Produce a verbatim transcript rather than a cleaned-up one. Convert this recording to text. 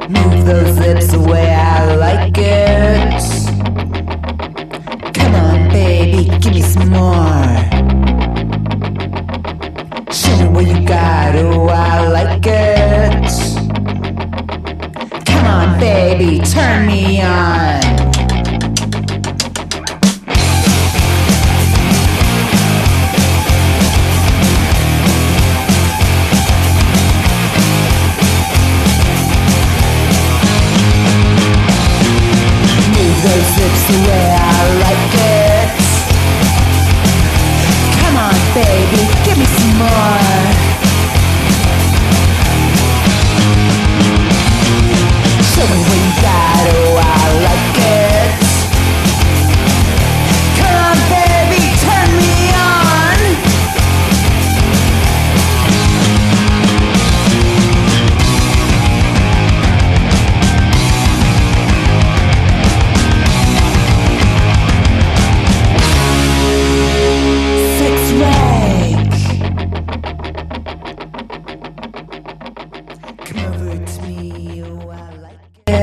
Move those lips the way I like it. Come on, baby, give me some more. Show me what you got, oh, I like it. Come on, baby, turn me on.